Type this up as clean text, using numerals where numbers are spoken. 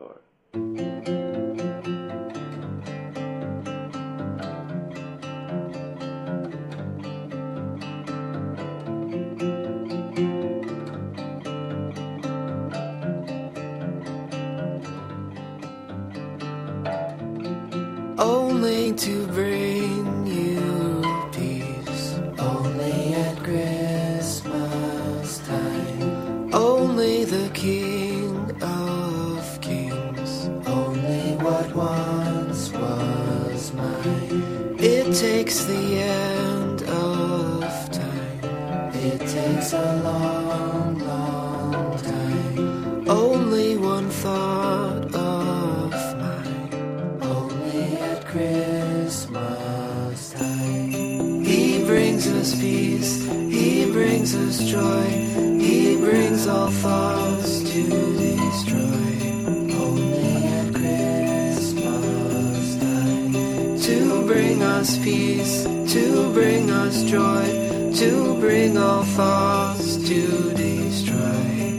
4. Only to bring you peace, only at Christmas time, only the King of Kings, only what once was mine. It takes the end of time, it takes a long, long time, only one thought of Christmas time. He brings us peace, He brings us joy, He brings all thoughts to destroy. Only at Christmas time. To bring us peace, to bring us joy, to bring all thoughts to destroy.